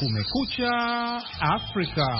Kumekucha Afrika.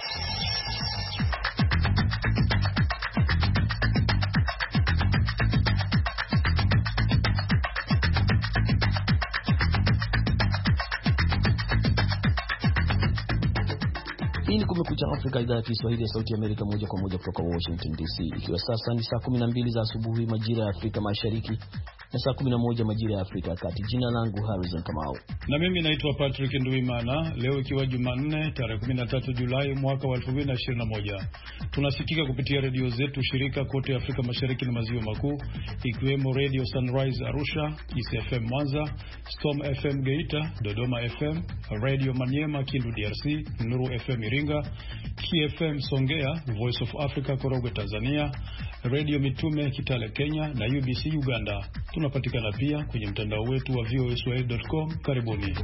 Hii ni Kumekucha Afrika, idhaa ya Kiswahili ya Sauti ya Amerika, moja kwa moja kutoka Washington DC. Ikiwa sasa ni saa 12 za asubuhi majira ya Afrika Mashariki na saa 11 majira ya Afrika ya Kati. Jina langu Harrison Kamau. Na mimi naitwa Patrick Nduimana. Leo ikiwa Jumanne tarehe 13 Julai mwaka wa 2021. Tunasikika kupitia redio zetu shirika kote Afrika Mashariki na Maziwa Makuu, ikiwemo Radio Sunrise Arusha, ICFM Mwanza, Storm FM Geita, Dodoma FM, Radio Maniema Kindu DRC, Nuru FM Iringa, KFM Songea, Voice of Africa Korogwe Tanzania, Radio Mitume Kitale Kenya na UBC Uganda. Tunapatikana pia kwenye mtandao wetu wa voaswahili.com. Karibuni.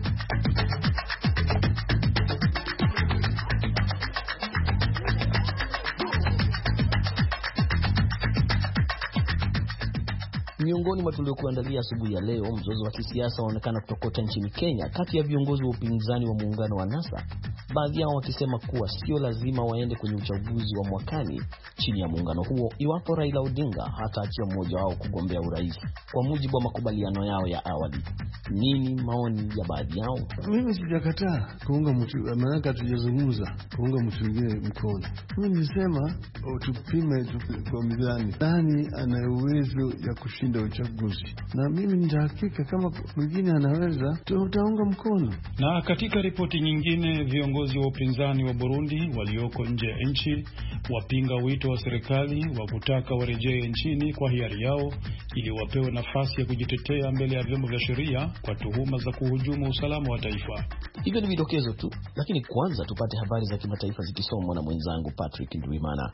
Miongoni mwa tuliokuandalia asubuhi ya leo, mzozo wa kisiasa unaonekana kutokota nchini Kenya kati ya viongozi wa upinzani wa muungano wa NASA, baadhi yao wakisema kuwa sio lazima waende kwenye uchaguzi wa mwakani chini ya muungano huo iwapo Raila Odinga hataachia mmoja wao kugombea urais kwa mujibu wa makubaliano yao ya awali. Nini maoni ya baadhi yao? Mimi sijakataa kuunga mtu, maana hatujazungumza kuunga mtu mwingine mkono. Mimi nilisema tupime kwa mizani nani ana uwezo ya kushinda uchaguzi, na mimi nitahakika kama mwingine anaweza, tutaunga mkono. Na katika ripoti nyingine, viongozi wa upinzani wa Burundi walioko nje ya nchi wapinga wito wa serikali wa kutaka warejee nchini kwa hiari yao ili wapewe nafasi ya kujitetea mbele ya vyombo vya sheria kwa tuhuma za kuhujumu usalama wa taifa. Hivyo ni vidokezo tu, lakini kwanza tupate habari za kimataifa zikisomwa na mwenzangu Patrick Nduimana.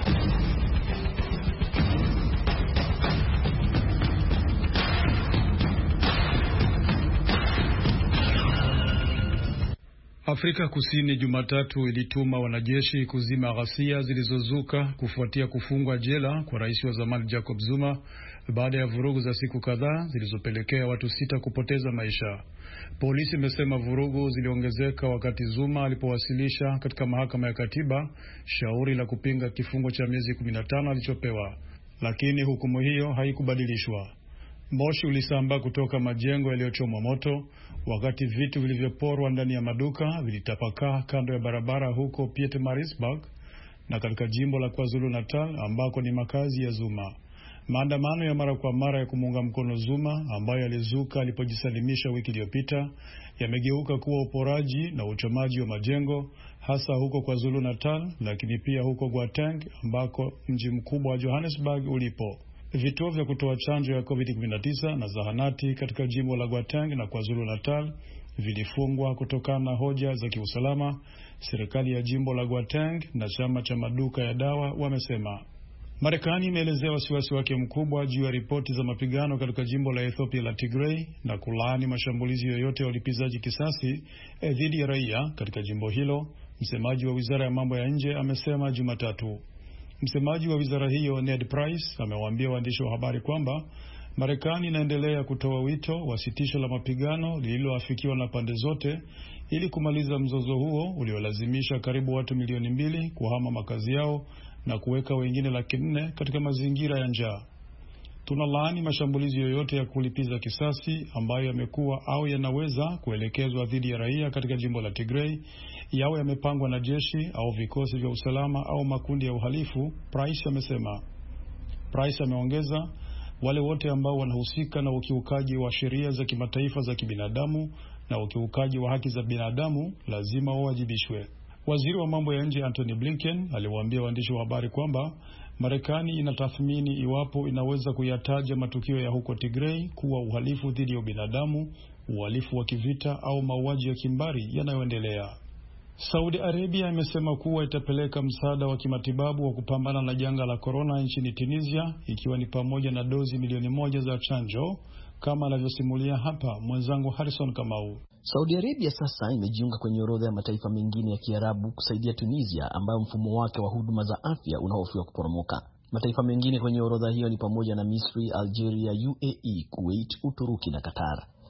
Afrika Kusini Jumatatu ilituma wanajeshi kuzima ghasia zilizozuka kufuatia kufungwa jela kwa rais wa zamani Jacob Zuma baada ya vurugu za siku kadhaa zilizopelekea watu 6 kupoteza maisha. Polisi imesema vurugu ziliongezeka wakati Zuma alipowasilisha katika mahakama ya katiba shauri la kupinga kifungo cha miezi 15 alichopewa, lakini hukumu hiyo haikubadilishwa. Moshi ulisambaa kutoka majengo yaliyochomwa moto wakati vitu vilivyoporwa ndani ya maduka vilitapakaa kando ya barabara huko Pietermaritzburg na katika jimbo la KwaZulu-Natal ambako ni makazi ya Zuma. Maandamano ya mara kwa mara ya kumuunga mkono Zuma ambayo yalizuka alipojisalimisha wiki iliyopita yamegeuka kuwa uporaji na uchomaji wa majengo, hasa huko KwaZulu-Natal, lakini pia huko Gauteng ambako mji mkubwa wa Johannesburg ulipo. Vituo vya kutoa chanjo ya COVID-19 na zahanati katika jimbo la Gauteng na KwaZulu-Natal vilifungwa kutokana na hoja za kiusalama, serikali ya jimbo la Gauteng na chama cha maduka ya dawa wamesema. Marekani imeelezea wasiwasi wake mkubwa juu ya ripoti za mapigano katika jimbo la Ethiopia la Tigray na kulaani mashambulizi yoyote ya ulipizaji kisasi dhidi ya raia katika jimbo hilo, msemaji wa Wizara ya Mambo ya Nje amesema Jumatatu. Msemaji wa wizara hiyo Ned Price amewaambia waandishi wa habari kwamba Marekani inaendelea kutoa wito wa sitisho la mapigano lililoafikiwa na pande zote ili kumaliza mzozo huo uliolazimisha karibu watu milioni 2 kuhama makazi yao na kuweka wengine 400,000 katika mazingira ya njaa. Tunalaani mashambulizi yoyote ya kulipiza kisasi ambayo yamekuwa au yanaweza kuelekezwa dhidi ya raia katika jimbo la Tigray, yawe yamepangwa na jeshi au vikosi vya usalama au makundi ya uhalifu, Price amesema. Price ameongeza, wale wote ambao wanahusika na ukiukaji wa sheria za kimataifa za kibinadamu na ukiukaji wa haki za binadamu lazima wawajibishwe. Waziri wa mambo ya nje Antony Blinken aliwaambia waandishi wa habari kwamba Marekani inatathmini iwapo inaweza kuyataja matukio ya huko Tigray kuwa uhalifu dhidi ya ubinadamu, uhalifu wa kivita au mauaji ya kimbari yanayoendelea. Saudi Arabia imesema kuwa itapeleka msaada wa kimatibabu wa kupambana na janga la corona nchini Tunisia, ikiwa ni pamoja na dozi milioni 1 za chanjo, kama anavyosimulia hapa mwenzangu Harrison Kamau. Saudi Arabia sasa imejiunga kwenye orodha ya mataifa mengine ya Kiarabu kusaidia Tunisia ambayo mfumo wake wa huduma za afya unahofiwa kuporomoka. Mataifa mengine kwenye orodha hiyo ni pamoja na Misri, Algeria, UAE, Kuwait, Uturuki na Qatar.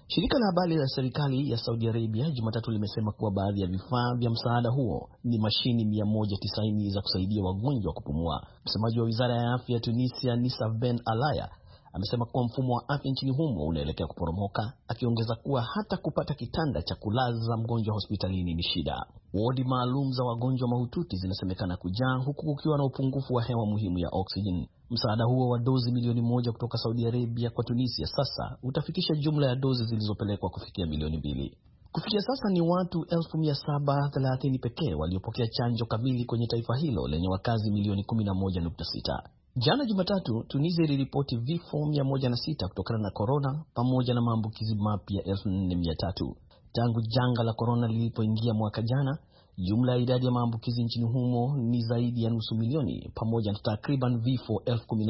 Shirika la habari la serikali ya Saudi Arabia Jumatatu limesema kuwa baadhi ya vifaa vya msaada huo ni mashini 190 za kusaidia wagonjwa kupumua. Msemaji wa Wizara ya Afya ya Tunisia, Nisaf Ben Alaya, amesema kuwa mfumo wa afya nchini humo unaelekea kuporomoka, akiongeza kuwa hata kupata kitanda cha kulaza mgonjwa hospitalini ni shida. Wodi maalum za wagonjwa mahututi zinasemekana kujaa, huku kukiwa na upungufu wa hewa muhimu ya oksijeni. Msaada huo wa dozi milioni 1 kutoka Saudi Arabia kwa Tunisia sasa utafikisha jumla ya dozi zilizopelekwa kufikia milioni 2. Kufikia sasa ni watu 1730 pekee waliopokea chanjo kamili kwenye taifa hilo lenye wakazi milioni 11.6. Jana Jumatatu, Tunisia iliripoti vifo 106 kutokana na corona pamoja na maambukizi mapya 4300. Tangu janga la corona lilipoingia mwaka jana, jumla ya idadi ya maambukizi nchini humo ni zaidi ya nusu milioni pamoja na takriban vifo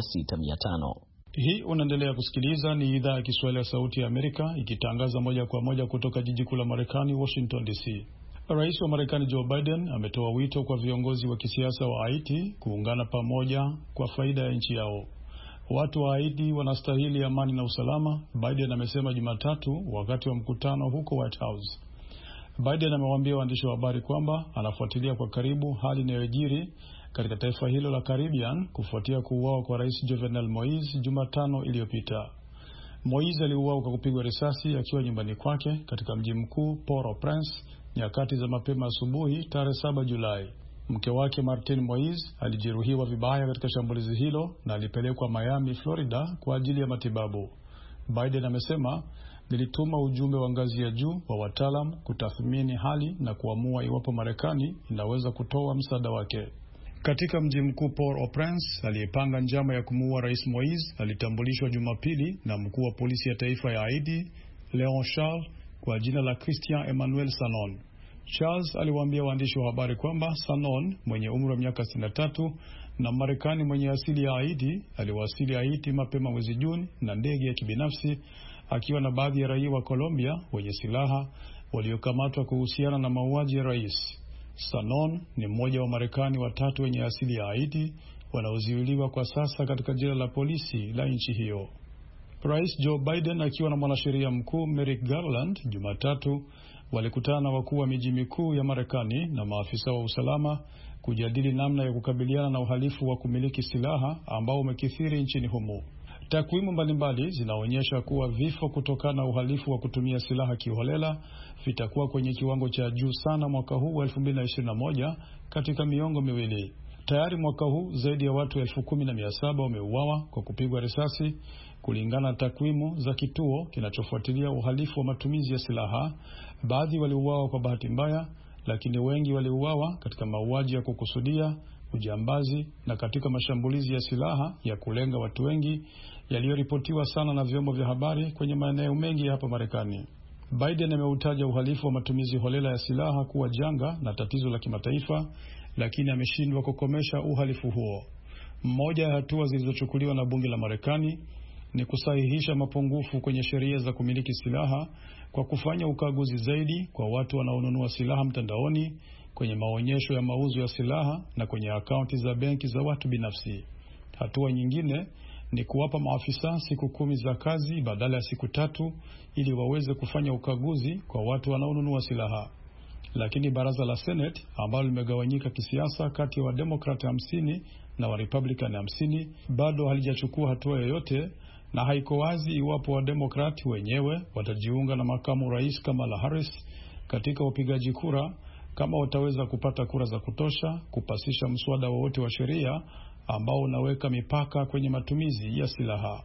16500. Hii unaendelea kusikiliza, ni idhaa ya Kiswahili ya Sauti ya Amerika ikitangaza moja kwa moja kutoka jiji kuu la Marekani, Washington DC. Rais wa Marekani Joe Biden ametoa wito kwa viongozi wa kisiasa wa Haiti kuungana pamoja kwa faida ya nchi yao. Watu wa Haiti wanastahili amani na usalama, Biden amesema Jumatatu wakati wa mkutano huko White House. Biden amewaambia waandishi wa habari kwamba anafuatilia kwa karibu hali inayojiri katika taifa hilo la Caribbean kufuatia kuuawa kwa Rais Jovenel Moise Jumatano iliyopita. Moise aliuawa kwa kupigwa risasi akiwa nyumbani kwake katika mji mkuu Port-au-Prince nyakati za mapema asubuhi tarehe 7 Julai. Mke wake Martin Moise alijeruhiwa vibaya katika shambulizi hilo na alipelekwa Miami, Florida kwa ajili ya matibabu. Biden amesema, nilituma ujumbe wa ngazi ya juu wa wataalam kutathmini hali na kuamua iwapo Marekani inaweza kutoa msaada wake. Katika mji mkuu Port-au-Prince, aliyepanga njama ya kumuua Rais Moise alitambulishwa Jumapili na mkuu wa polisi ya taifa ya Haiti, Leon Charles, kwa jina la Christian Emmanuel Sanon. Charles aliwaambia waandishi wa habari kwamba Sanon, mwenye umri wa miaka 63 na Marekani mwenye asili ya Haiti, aliwasili Haiti mapema mwezi Juni na ndege ya kibinafsi akiwa na baadhi ya raia wa Colombia wenye silaha waliokamatwa kuhusiana na mauaji ya rais. Sanon ni mmoja wa Marekani watatu wenye asili ya Haiti wanaozuiliwa kwa sasa katika jela la polisi la nchi hiyo. Rais Joe Biden akiwa na mwanasheria mkuu Merrick Garland Jumatatu walikutana na wakuu wa miji mikuu ya Marekani na maafisa wa usalama kujadili namna ya kukabiliana na uhalifu wa kumiliki silaha ambao umekithiri nchini humo. Takwimu mbalimbali zinaonyesha kuwa vifo kutokana na uhalifu wa kutumia silaha kiholela vitakuwa kwenye kiwango cha juu sana mwaka huu wa 2021 katika miongo miwili. Tayari mwaka huu zaidi ya watu 10,700 wameuawa kwa kupigwa risasi kulingana na takwimu za kituo kinachofuatilia uhalifu wa matumizi ya silaha. Baadhi waliuawa kwa bahati mbaya, lakini wengi waliuawa katika mauaji ya kukusudia, ujambazi na katika mashambulizi ya silaha ya kulenga watu wengi yaliyoripotiwa sana na vyombo vya habari kwenye maeneo mengi hapa Marekani. Biden ameutaja uhalifu wa matumizi holela ya silaha kuwa janga na tatizo la kimataifa, lakini ameshindwa kukomesha uhalifu huo. Mmoja ya hatua zilizochukuliwa na bunge la Marekani ni kusahihisha mapungufu kwenye sheria za kumiliki silaha kwa kufanya ukaguzi zaidi kwa watu wanaonunua silaha mtandaoni, kwenye maonyesho ya mauzo ya silaha na kwenye akaunti za benki za watu binafsi. Hatua nyingine ni kuwapa maafisa siku 10 za kazi badala ya siku 3 ili waweze kufanya ukaguzi kwa watu wanaonunua silaha. Lakini baraza la Senate ambalo limegawanyika kisiasa kati ya Wademokrati 50 na Warepublican 50 bado halijachukua hatua yoyote, na haiko wazi iwapo Wademokrati wenyewe watajiunga na makamu rais Kamala Harris katika upigaji kura, kama wataweza kupata kura za kutosha kupasisha mswada wowote wa sheria ambao unaweka mipaka kwenye matumizi ya silaha.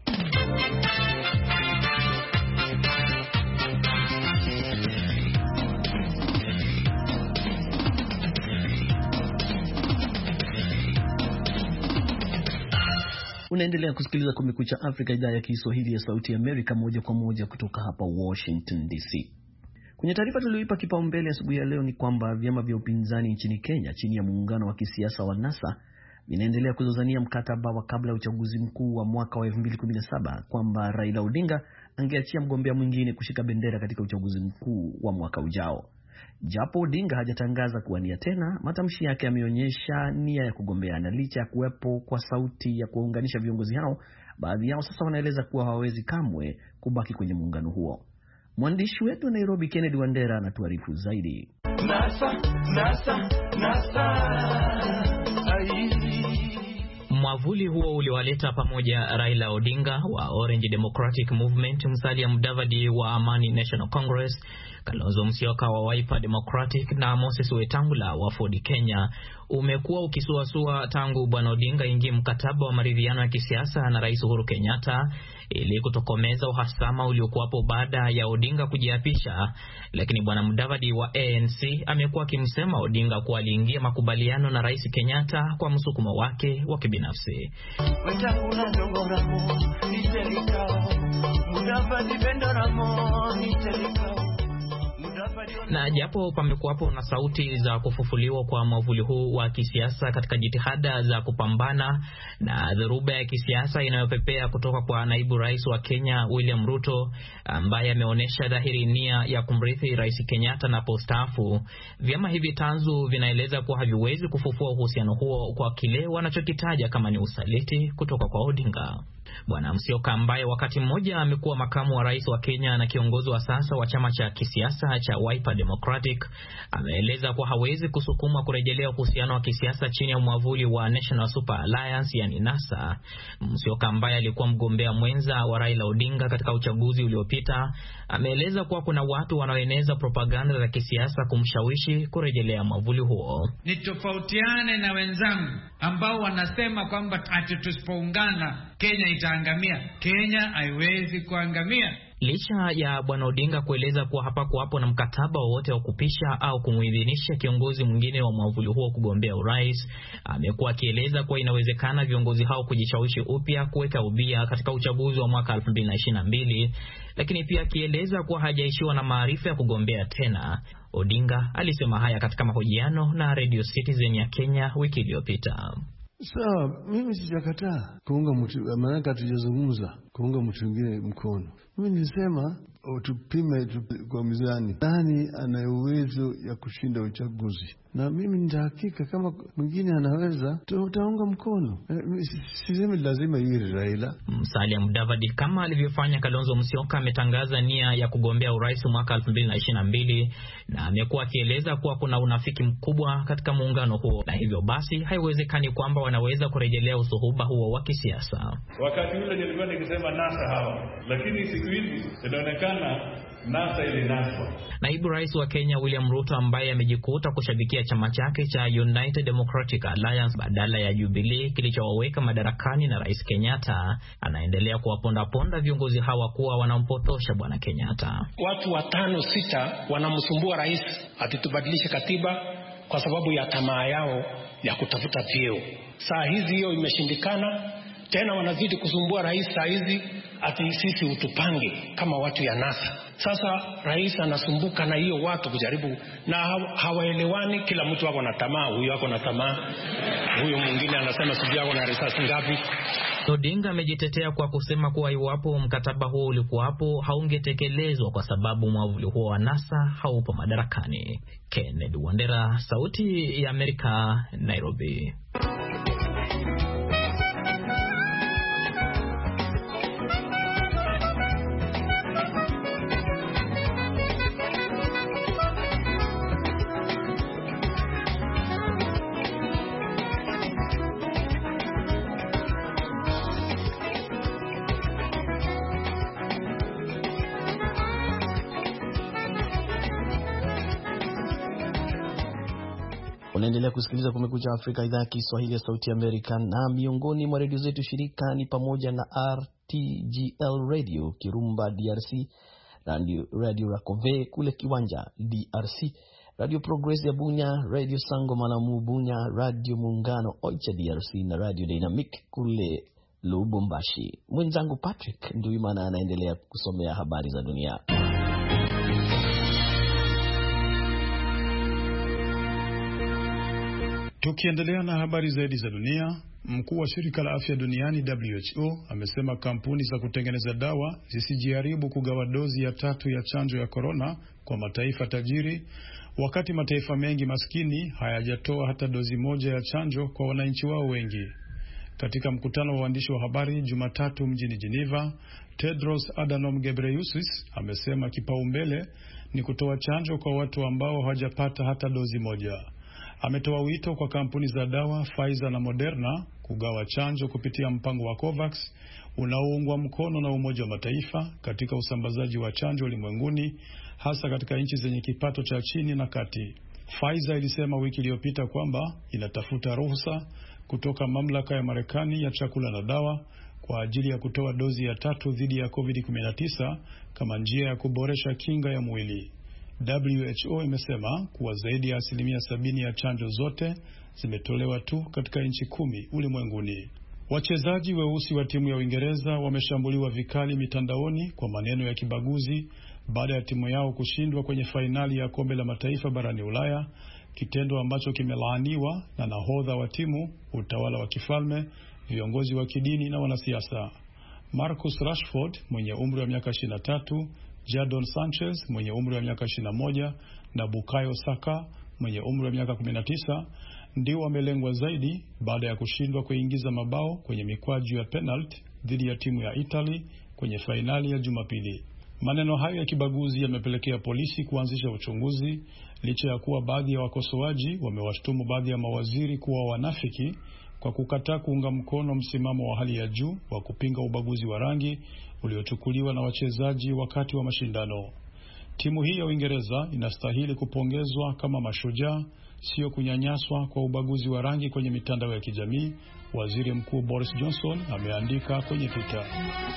Unaendelea kusikiliza Kumekucha Afrika, idhaa ya Kiswahili ya Sauti ya Amerika, moja kwa moja kutoka hapa Washington DC. Kwenye taarifa tulioipa kipaumbele asubuhi ya leo ni kwamba vyama vya upinzani nchini Kenya chini ya muungano wa kisiasa wa NASA vinaendelea kuzozania mkataba wa kabla ya uchaguzi mkuu wa mwaka wa 2017 kwamba Raila Odinga angeachia mgombea mwingine kushika bendera katika uchaguzi mkuu wa mwaka ujao. Japo Odinga hajatangaza kuwania tena, matamshi yake yameonyesha nia ya kugombea, na licha ya kuwepo kwa sauti ya kuunganisha viongozi hao, baadhi yao sasa wanaeleza kuwa hawawezi kamwe kubaki kwenye muungano huo. Mwandishi wetu wa Nairobi Kennedy Wandera anatuarifu zaidi. Mwavuli huo uliwaleta pamoja Raila Odinga wa Orange Democratic Movement, Musalia Mudavadi wa Amani National Congress, Kalonzo Musyoka wa Wiper Democratic na Moses Wetangula wa Ford Kenya umekuwa ukisuasua tangu Bwana Odinga ingie mkataba wa maridhiano ya kisiasa na Rais Uhuru Kenyatta ili kutokomeza uhasama uliokuwapo baada ya Odinga kujiapisha. Lakini Bwana Mudavadi wa ANC amekuwa akimsema Odinga kuwa aliingia makubaliano na Rais Kenyatta kwa msukumo wake wa kibinafsi. Na japo pamekuwapo na sauti za kufufuliwa kwa mwavuli huu wa kisiasa katika jitihada za kupambana na dhoruba ya kisiasa inayopepea kutoka kwa naibu rais wa Kenya William Ruto, ambaye ameonyesha dhahiri nia ya kumrithi Rais Kenyatta na postaafu, vyama hivi tanzu vinaeleza kuwa haviwezi kufufua uhusiano huo kwa kile wanachokitaja kama ni usaliti kutoka kwa Odinga. Bwana Musyoka, ambaye wakati mmoja amekuwa makamu wa rais wa Kenya na kiongozi wa sasa wa chama cha kisiasa cha Wiper Democratic, ameeleza kuwa hawezi kusukuma kurejelea uhusiano wa kisiasa chini ya mwavuli wa National Super Alliance yani NASA. Musyoka, ambaye alikuwa mgombea mwenza wa Raila Odinga katika uchaguzi uliopita, ameeleza kuwa kuna watu wanaoeneza propaganda za kisiasa kumshawishi kurejelea mwavuli huo. Nitofautiane na wenzangu ambao wanasema kwamba tusipoungana Kenya itaangamia. Kenya haiwezi kuangamia. Licha ya Bwana Odinga kueleza kuwa hapakuwapo na mkataba wowote wa kupisha au kumuidhinisha kiongozi mwingine wa mwavuli huo kugombea urais, amekuwa akieleza kuwa inawezekana viongozi hao kujishawishi upya kuweka ubia katika uchaguzi wa mwaka 2022, lakini pia akieleza kuwa hajaishiwa na maarifa ya kugombea tena. Odinga alisema haya katika mahojiano na Radio Citizen ya Kenya wiki iliyopita. Sawa, mimi sijakataa kuunga mtu, maana hatujazungumza kuunga mtu mwingine mkono. Mimi nilisema tupime kwa mizani nani ana uwezo ya kushinda uchaguzi, na mimi nitahakika kama mwingine anaweza tutaunga mkono. Sisemi lazima iwe Raila. Musalia Mudavadi, kama alivyofanya Kalonzo Musyoka, ametangaza nia ya kugombea urais mwaka 2022 na amekuwa akieleza kuwa kuna unafiki mkubwa katika muungano huo, na hivyo basi haiwezekani kwamba wanaweza kurejelea usuhuba huo wa kisiasa. Wakati ule nilikuwa nikisema NASA hawa, lakini siku hizi inaonekana NASA ilinaswa. Naibu rais wa Kenya William Ruto, ambaye amejikuta kushabikia chama chake cha United Democratic Alliance badala ya Jubilee kilichowaweka madarakani na Rais Kenyatta, anaendelea kuwaponda viongozi hawa kuwa wanampotosha Bwana Kenyatta. Watu 5-6 wanamsumbua rais atitubadilishe katiba kwa sababu ya tamaa yao ya kutafuta vyeo. Saa hizi hiyo imeshindikana, tena wanazidi kusumbua rais saa hizi ati sisi utupange kama watu ya NASA. Sasa rais anasumbuka na hiyo watu kujaribu, na hawaelewani, kila mtu wako na tamaa, huyu wako na tamaa, huyu mwingine anasema sijui wako na risasi ngapi. Odinga amejitetea kwa kusema kuwa iwapo mkataba huo ulikuwapo haungetekelezwa kwa sababu mwavuli huo wa NASA haupo madarakani. Kennedy Wandera, Sauti ya Amerika, Nairobi. Unaendelea kusikiliza Kumekucha Afrika, idhaa ya Kiswahili ya Sauti ya Amerika, na miongoni mwa redio zetu shirika ni pamoja na RTGL Radio Kirumba DRC, Radio Rakove kule Kiwanja DRC, Radio Progress ya Bunya, Radio Sango Malamu Bunya, Radio Muungano Oicha DRC na Radio Dynamic kule Lubumbashi. Mwenzangu Patrick Nduimana anaendelea kusomea habari za dunia. Tukiendelea na habari zaidi za dunia, mkuu wa shirika la afya duniani WHO amesema kampuni za kutengeneza dawa zisijaribu kugawa dozi ya 3 ya chanjo ya corona kwa mataifa tajiri, wakati mataifa mengi maskini hayajatoa hata dozi moja ya chanjo kwa wananchi wao wengi. Katika mkutano wa waandishi wa habari Jumatatu mjini Geneva, Tedros Adhanom Ghebreyesus amesema kipaumbele ni kutoa chanjo kwa watu ambao hawajapata hata dozi moja. Ametoa wito kwa kampuni za dawa Pfizer na Moderna kugawa chanjo kupitia mpango wa COVAX unaoungwa mkono na Umoja wa Mataifa katika usambazaji wa chanjo ulimwenguni, hasa katika nchi zenye kipato cha chini na kati. Pfizer ilisema wiki iliyopita kwamba inatafuta ruhusa kutoka mamlaka ya Marekani ya chakula na dawa kwa ajili ya kutoa dozi ya 3 dhidi ya COVID-19 kama njia ya kuboresha kinga ya mwili. WHO imesema kuwa zaidi ya 70% ya chanjo zote zimetolewa tu katika nchi 10 ulimwenguni. Wachezaji weusi wa timu ya Uingereza wameshambuliwa vikali mitandaoni kwa maneno ya kibaguzi baada ya timu yao kushindwa kwenye fainali ya kombe la mataifa barani Ulaya, kitendo ambacho kimelaaniwa na nahodha wa timu, utawala wa kifalme, viongozi wa kidini na wanasiasa. Marcus Rashford mwenye umri wa miaka 23, Jadon Sanchez mwenye umri wa miaka 21 na Bukayo Saka mwenye umri wa miaka 19 ndio wamelengwa zaidi baada ya kushindwa kuingiza mabao kwenye mikwaju ya penalty dhidi ya timu ya Italy kwenye fainali ya Jumapili. Maneno hayo ya kibaguzi yamepelekea polisi kuanzisha uchunguzi, licha ya kuwa baadhi ya wakosoaji wamewashtumu baadhi ya mawaziri kuwa wanafiki kwa kukataa kuunga mkono msimamo wa hali ya juu wa kupinga ubaguzi wa rangi uliochukuliwa na wachezaji wakati wa mashindano. Timu hii ya Uingereza inastahili kupongezwa kama mashujaa, sio kunyanyaswa kwa ubaguzi wa rangi kwenye mitandao ya kijamii, Waziri Mkuu Boris Johnson ameandika kwenye Twitter.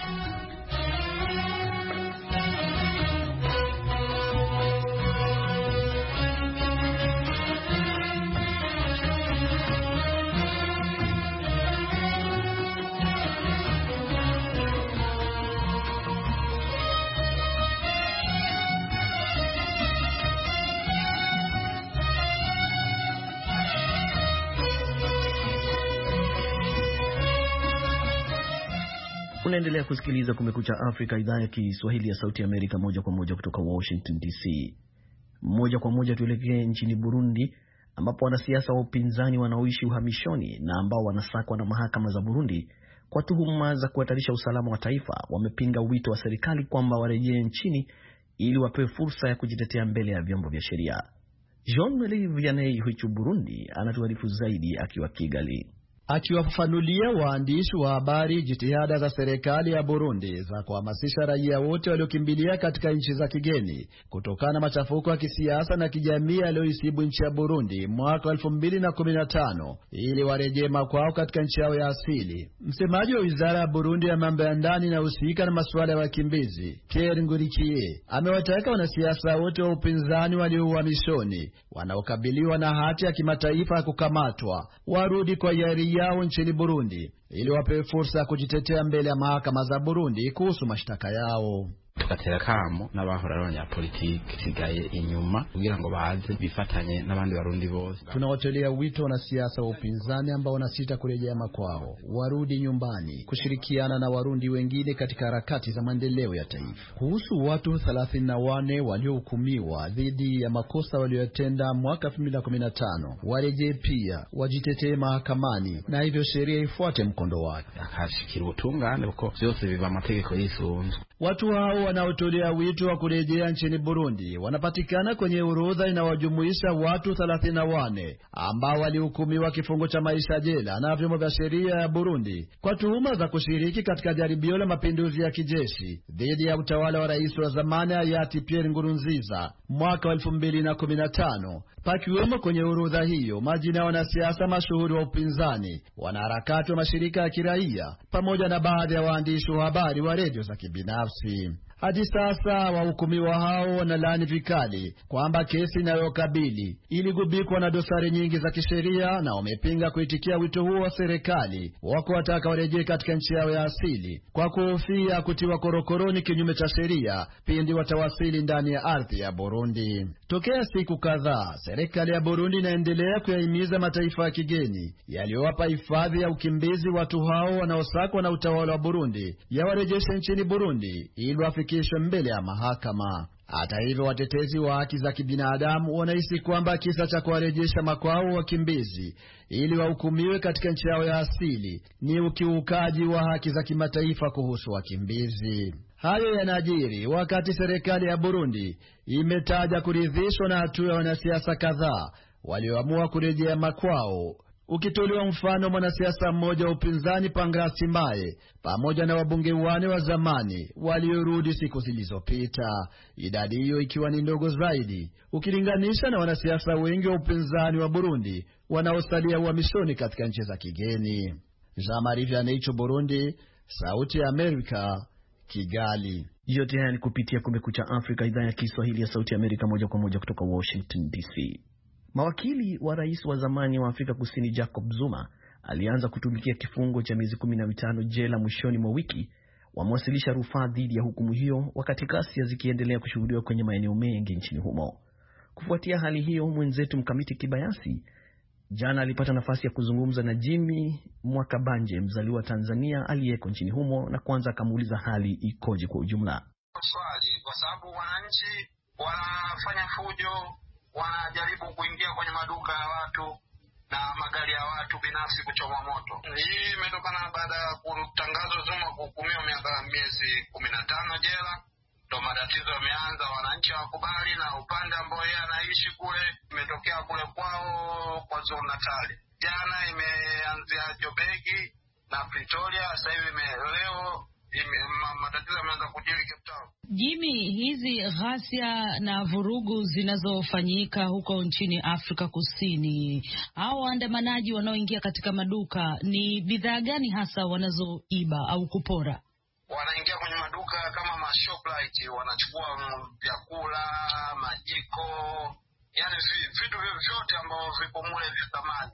Unaendelea kusikiliza Kumekucha Afrika, idhaa ya Kiswahili ya Sauti ya Amerika, moja kwa moja kutoka Washington DC. Moja kwa moja tuelekee nchini Burundi, ambapo wanasiasa wa upinzani wanaoishi uhamishoni na ambao wanasakwa na mahakama za Burundi kwa tuhuma za kuhatarisha usalama wa taifa wamepinga wito wa serikali kwamba warejee nchini ili wapewe fursa ya kujitetea mbele ya vyombo vya sheria. Jean-Marie Vianney huichu Burundi anatuarifu zaidi akiwa Kigali. Akiwafafanulia waandishi wa habari jitihada za serikali ya Burundi za kuhamasisha raia wote waliokimbilia katika nchi za kigeni kutokana na machafuko ya kisiasa na kijamii yaliyoisibu nchi ya Burundi mwaka 2015 ili warejee makwao katika nchi yao ya asili. Msemaji wa Wizara ya Burundi ya mambo ya ndani na husika na masuala ya wakimbizi, Pierre Ngurikiye, amewataka wanasiasa wote wa upinzani waliouhamishoni wanaokabiliwa na hati ya kimataifa ya kukamatwa warudi kwa hiari yao nchini Burundi ili wapewe fursa ya kujitetea mbele ya mahakama za Burundi kuhusu mashtaka yao. Tukatera kamo n'abahora abanyapolitiki sigaye inyuma kugira ngo baze bifatanye n'abandi Barundi bose. Tunawatolea wito wanasiasa wa upinzani ambao wanasita kurejea makwao warudi nyumbani kushirikiana na Warundi wengine katika harakati za maendeleo ya taifa. Kuhusu watu 34 waliohukumiwa dhidi ya makosa waliyotenda mwaka 2015, warejee pia wajitetee mahakamani na hivyo sheria ifuate mkondo wake. Akashikira ubutungane uko byose biva amategeko yisunzwe. Watu hao wanaotolea wito wa kurejea nchini Burundi wanapatikana kwenye orodha inawajumuisha watu 34 ambao walihukumiwa kifungo cha maisha jela na vyombo vya sheria ya Burundi kwa tuhuma za kushiriki katika jaribio la mapinduzi ya kijeshi dhidi ya utawala wa rais wa zamani hayati Pierre Nkurunziza mwaka 2015. Pakiwemo kwenye orodha hiyo majina ya wanasiasa mashuhuri wa upinzani, wanaharakati wa mashirika ya kiraia pamoja na baadhi ya waandishi wa habari wa redio za kibinafsi. Hadi sasa wahukumiwa hao wanalaani vikali kwamba kesi inayokabili iligubikwa na dosari nyingi za kisheria na wamepinga kuitikia wito huo wa serikali wa kuwataka warejee katika nchi yao ya asili kwa kuhofia kutiwa korokoroni kinyume cha sheria pindi watawasili ndani ya ardhi ya Burundi. Tokea siku kadhaa, serikali ya Burundi inaendelea kuyahimiza mataifa ya kigeni yaliyowapa hifadhi ya ukimbizi watu hao wanaosakwa na utawala wa Burundi yawarejeshe nchini Burundi ili wafikishwe mbele ya mahakama. Hata hivyo, watetezi wa haki za kibinadamu wanahisi kwamba kisa cha kuwarejesha makwao wakimbizi ili wahukumiwe katika nchi yao ya asili ni ukiukaji wa haki za kimataifa kuhusu wakimbizi. Hayo yanajiri wakati serikali ya Burundi imetaja kuridhishwa na hatua ya wanasiasa kadhaa walioamua kurejea makwao, ukitolewa mfano mwanasiasa mmoja wa upinzani Pangrasi Mbaye pamoja na wabunge 4 wa zamani waliorudi siku zilizopita, idadi hiyo ikiwa ni ndogo zaidi ukilinganisha na wanasiasa wengi wa upinzani wa Burundi wanaosalia uhamishoni katika nchi za kigeni. Jean-Marie Vianney, Burundi, Sauti ya Amerika, Kigali. Yote haya ni kupitia Kumekucha Afrika, idhaa ya Kiswahili ya Sauti ya Amerika, moja kwa moja kutoka Washington DC. Mawakili wa rais wa zamani wa Afrika Kusini Jacob Zuma alianza kutumikia kifungo cha miezi 15 jela mwishoni mwa wiki. Wamewasilisha rufaa dhidi ya hukumu hiyo wakati ghasia zikiendelea kushuhudiwa kwenye maeneo mengi nchini humo. Kufuatia hali hiyo, mwenzetu Mkamiti Kibayasi jana alipata nafasi ya kuzungumza na Jimmy Mwakabanje, mzaliwa Tanzania aliyeko nchini humo, na kwanza akamuuliza hali ikoje kwa ujumla. Swali, kwa sababu wananchi wanafanya fujo, wanajaribu kuingia kwenye maduka ya watu na magari ya watu binafsi kuchoma moto. Hii imetokana baada ya kutangazwa Zuma kuhukumiwa miezi 15 jela. Ndo matatizo yameanza, wananchi hawakubali, na upande ambao yeye anaishi kule imetokea kule kwao kwa KwaZulu-Natal. Jana imeanzia Joburg na Pretoria, sasa hivi leo matatizo yameanza kujiri Cape Town. Jimmy, hizi ghasia na vurugu zinazofanyika huko nchini Afrika Kusini, hao waandamanaji wanaoingia katika maduka, ni bidhaa gani hasa wanazoiba au kupora? Wanaingia kwenye maduka kama Shoprite, wanachukua vyakula, majiko, yani vitu vyote ambavyo vipo mule vya thamani.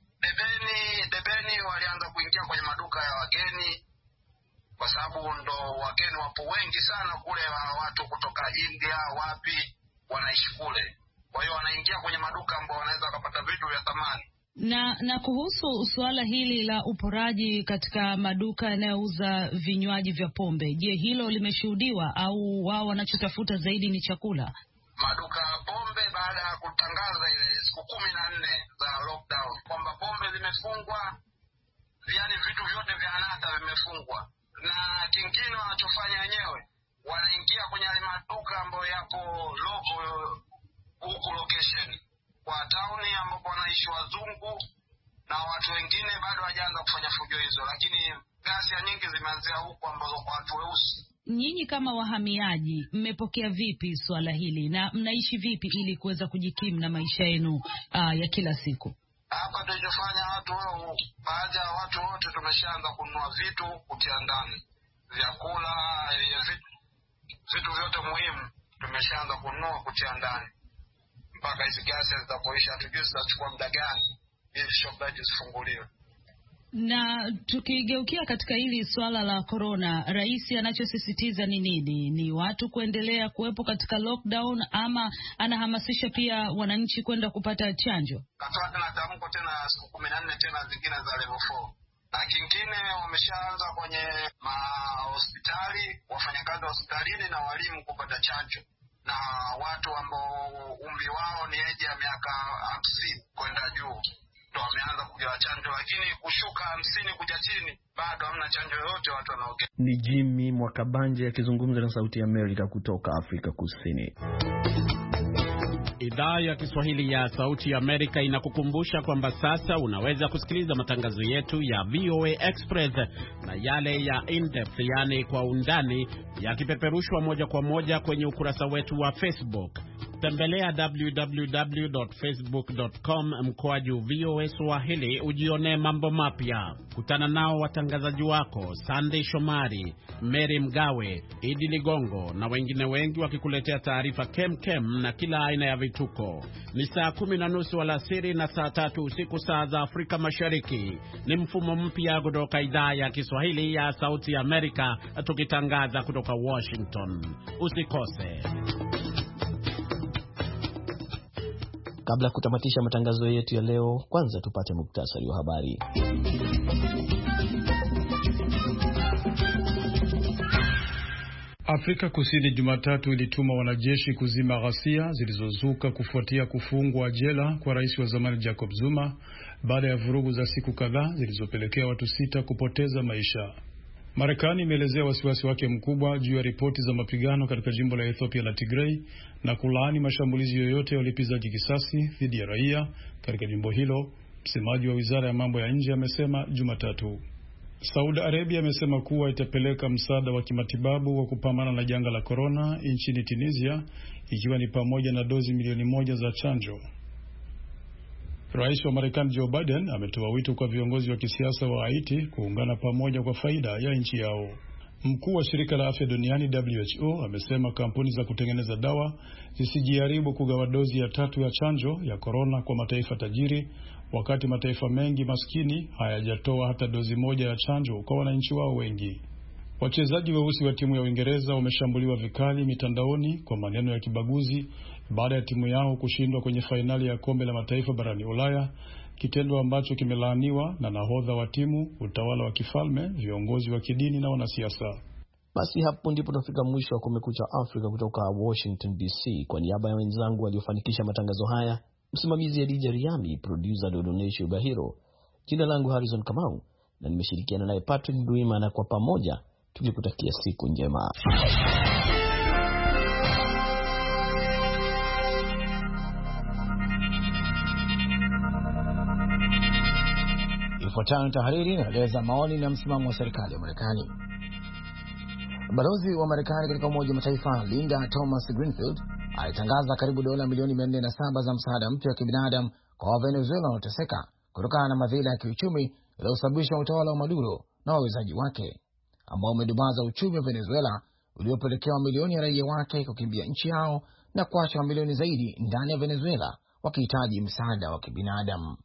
Debeni walianza kuingia kwenye maduka ya wageni, kwa sababu ndo wageni wapo wengi sana kule, watu kutoka India wapi wanaishi kule. Kwa hiyo wanaingia kwenye maduka ambao wanaweza kupata vitu vya thamani. Na kuhusu suala hili la uporaji katika maduka yanayouza vinywaji vya pombe, je, hilo limeshuhudiwa au wao wanachotafuta zaidi ni chakula? Maduka ya pombe baada ya kutangaza ile siku 14 za lockdown kwamba pombe zimefungwa, yani vitu vyote vya anasa vimefungwa, na kingine wanachofanya wenyewe wanaingia kwenye maduka ambayo yapo huko location kwa tauni ambapo wanaishi wazungu na watu wengine bado hawajaanza kufanya fujo hizo, lakini ghasia nyingi zimeanzia huko ambazo kwa watu weusi. Nyinyi kama wahamiaji mmepokea vipi swala hili na mnaishi vipi ili kuweza kujikimu na maisha yenu ya kila siku? Hapa tulichofanya baadhi ya watu wote tumeshaanza kununua vitu kutia ndani, vyakula, vitu vyote muhimu tumeshaanza kununua kutia ndani. Mpaka hizi gasi zitapoisha, hatujui zitachukua muda gani ili shoprite zifunguliwe. Na tukigeukia katika hili swala la corona, rais anachosisitiza ni nini? Ni watu kuendelea kuwepo katika lockdown ama anahamasisha pia wananchi kwenda kupata chanjo? Katoa tena tamko tena siku 14 tena zingine za level 4. Na kingine wameshaanza kwenye hospitali, wafanyakazi wa hospitalini na walimu kupata chanjo. Na watu ambao umri wao ni eji ya miaka 50 kwenda juu ndo wameanza kupewa chanjo, lakini kushuka 50 kuja chini bado hamna chanjo yoyote watu wanaoke. Ni Jimmy Mwakabanje akizungumza na Sauti ya Amerika kutoka Afrika Kusini. Idhaa ya Kiswahili ya Sauti ya Amerika inakukumbusha kwamba sasa unaweza kusikiliza matangazo yetu ya VOA Express na yale ya in-depth, yani kwa undani, yakipeperushwa moja kwa moja kwenye ukurasa wetu wa Facebook. Tembelea www.facebook.com/VOA Swahili ujione mambo mapya. Kutana nao watangazaji wako Sunday Shomari, Mary Mgawe, Idi Ligongo na wengine wengi wakikuletea taarifa kem na kila aina ya vituko. Ni saa 10:30 alasiri na saa 3 usiku saa za Afrika Mashariki. Ni mfumo mpya kutoka idhaa ya Kiswahili ya Sauti ya Amerika, tukitangaza kutoka Washington. Usikose. Kabla kutamatisha matangazo yetu ya leo, kwanza tupate muktasari wa habari. Afrika Kusini Jumatatu ilituma wanajeshi kuzima ghasia zilizozuka kufuatia kufungwa jela kwa rais wa zamani Jacob Zuma baada ya vurugu za siku kadhaa zilizopelekea watu 6 kupoteza maisha. Marekani imeelezea wasiwasi wake mkubwa juu ya ripoti za mapigano katika jimbo la Ethiopia la Tigray na kulaani mashambulizi yoyote ya ulipizaji kisasi dhidi ya raia katika jimbo hilo. Msemaji wa Wizara ya Mambo ya Nje amesema Jumatatu. Saudi Arabia amesema kuwa itapeleka msaada wa kimatibabu wa kupambana na janga la korona nchini Tunisia, ikiwa ni pamoja na dozi milioni 1 za chanjo. Rais wa Marekani Joe Biden ametoa wito kwa viongozi wa kisiasa wa Haiti kuungana pamoja kwa faida ya nchi yao. Mkuu wa shirika la afya duniani WHO amesema kampuni za kutengeneza dawa zisijaribu kugawa dozi ya 3 ya chanjo ya korona kwa mataifa tajiri, wakati mataifa mengi maskini hayajatoa hata dozi 1 ya chanjo kwa wananchi wao wengi. Wachezaji weusi wa timu ya Uingereza wameshambuliwa vikali mitandaoni kwa maneno ya kibaguzi baada ya timu yao kushindwa kwenye fainali ya kombe la mataifa barani Ulaya, kitendo ambacho kimelaaniwa na nahodha wa timu, utawala wa kifalme, viongozi wa kidini na wanasiasa. Basi hapo ndipo tunafika mwisho wa Kumekucha Afrika kutoka Washington DC. Kwa niaba ya wenzangu waliofanikisha matangazo haya, msimamizi Adija Riami, producer Dodonesho Ubahiro, jina langu Harrison Kamau na nimeshirikiana naye Patrick Duima, na kwa pamoja tukikutakia siku njema. Ifuatayo tahariri inaeleza maoni na msimamo wa serikali ya Marekani. Balozi wa Marekani katika Umoja wa Mataifa Linda Thomas Greenfield alitangaza karibu dola milioni 407 za msaada mpya wa kibinadamu kwa Venezuela wanaoteseka kutokana na madhila ya kiuchumi yaliyosababishwa utawala wa Maduro na wawezaji wake, ambao umedumaza uchumi wa Venezuela uliopelekea mamilioni ya raia wake kukimbia nchi yao na kuacha mamilioni zaidi ndani ya Venezuela wakihitaji msaada wa kibinadamu.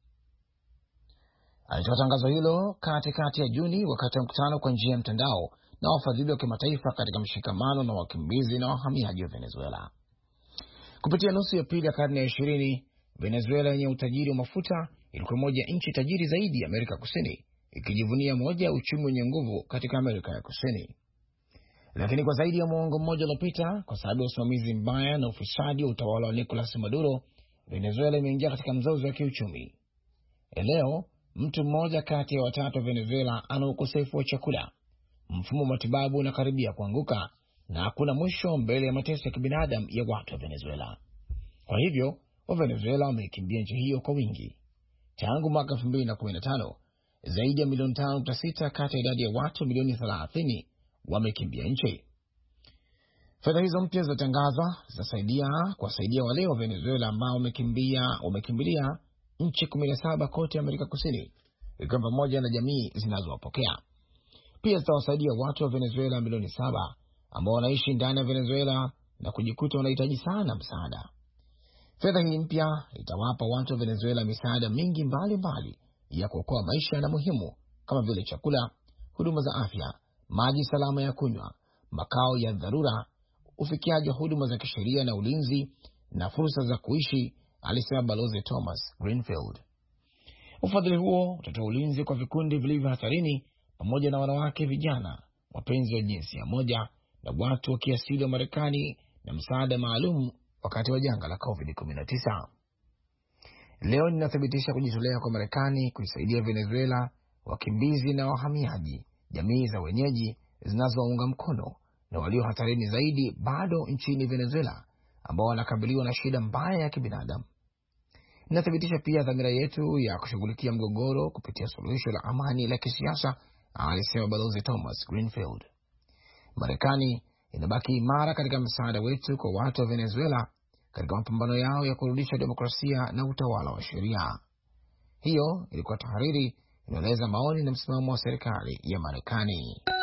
Alitoa tangazo hilo katikati ya Juni wakati wa mkutano kwa njia ya mtandao na wafadhili wa kimataifa katika mshikamano na wakimbizi na wahamiaji wa Venezuela. Kupitia nusu ya pili ya karne ya 20, Venezuela yenye utajiri wa mafuta ilikuwa moja nchi tajiri zaidi ya Amerika Kusini, ikijivunia moja ya uchumi wenye nguvu katika Amerika ya Kusini. Lakini kwa zaidi ya muongo mmoja uliopita, kwa sababu ya usimamizi mbaya na ufisadi wa utawala wa Nicolas Maduro, Venezuela imeingia katika mzozo wa kiuchumi. Leo mtu mmoja kati ya 3 wa Venezuela ana ukosefu wa chakula. Mfumo wa matibabu unakaribia kuanguka na hakuna mwisho mbele ya mateso ya kibinadamu ya watu wa Venezuela. Kwa hivyo, wa Venezuela wamekimbia nchi hiyo kwa wingi. Tangu mwaka 2015, zaidi ya milioni 5.6 kati ya idadi ya watu milioni 30 wamekimbia nchi. Fedha hizo mpya zilizotangazwa kuwasaidia wale wa Venezuela ambao wamekimbilia nchi 17 kote Amerika Kusini, ikiwa pamoja na jamii zinazowapokea. Pia zitawasaidia watu wa Venezuela milioni 7 ambao wanaishi ndani ya Venezuela na kujikuta wanahitaji sana msaada. Fedha hii mpya itawapa watu wa Venezuela misaada mingi mbalimbali ya kuokoa maisha na muhimu kama vile chakula, huduma za afya, maji salama ya kunywa, makao ya dharura, ufikiaji wa huduma za kisheria na ulinzi na fursa za kuishi, alisema Balozi Thomas Greenfield. Ufadhili huo utatoa ulinzi kwa vikundi vilivyo hatarini pamoja na wanawake, vijana, wapenzi wa jinsia moja na watu wa kiasili wa Marekani, na msaada maalum wakati wa janga la COVID-19. Leo ninathibitisha kujitolea kwa Marekani kuisaidia Venezuela, wakimbizi na wahamiaji, jamii za wenyeji zinazounga mkono na walio hatarini zaidi bado nchini Venezuela ambao wanakabiliwa na shida mbaya ya kibinadamu. Ninathibitisha pia dhamira yetu ya kushughulikia mgogoro kupitia suluhisho la amani la kisiasa, alisema Balozi Thomas Greenfield. Marekani inabaki imara katika msaada wetu kwa watu wa Venezuela katika mapambano yao ya kurudisha demokrasia na utawala wa sheria. Hiyo ilikuwa tahariri inaeleza maoni na msimamo wa serikali ya Marekani.